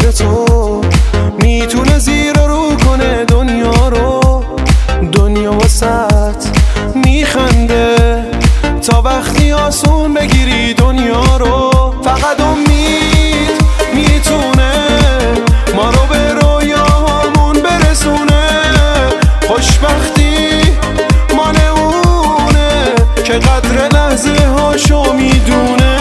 غیر تو میتونه زیر رو کنه دنیا رو. دنیا واسط میخنده تا وقتی آسون بگیری دنیا رو. فقط امید میتونه ما رو به رویاهامون برسونه. خوشبختی مال اونه که قدر لحظه هاشو میدونه.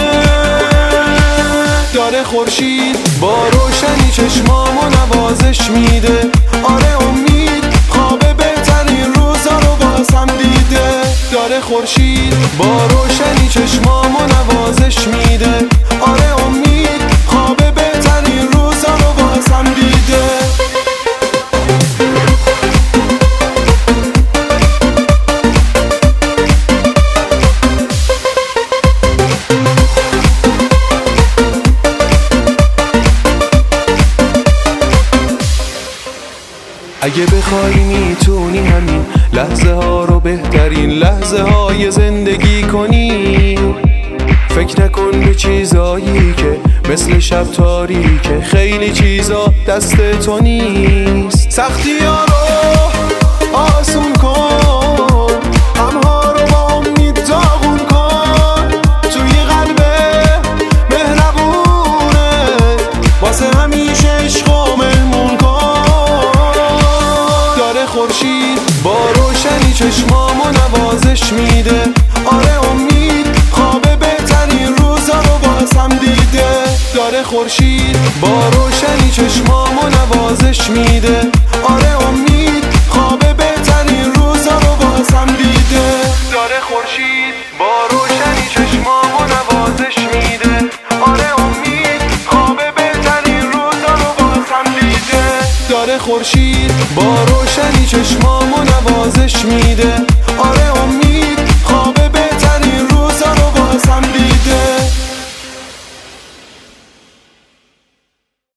داره خورشید با روشنی چشمامو نوازش میده. آره امید خواب بهترین روزا رو بازم دیده. داره خورشید با روشنی چشمامو نوازش میده. آره امید خواب بهترین روزا رو بازم دیده. اگه بخوای میتونی همین لحظه ها رو بهترین لحظه های زندگی کنی. فکر نکن به چیزایی که مثل شب تاریکه. خیلی چیزا دست تو نیست. سختی ها رو آسون کن، غمها رو با امید داغون کن. توی قلب مهربونه واسه همیشه عشق و مهمون کن. داره خورشید با روشنی چشمامو نوازش میده. آره امید خواب بهترین روزا رو بازم دیده. داره خورشید با روشنی چشمامو نوازش میده. آره امید خواب بهترین روزا رو بازم دیده. داره خورشید با روشنی چشمامو نوازش میده. آره امید خواب بهترین روزا رو بازم دیده. داره خورشید با روشنی چشمامو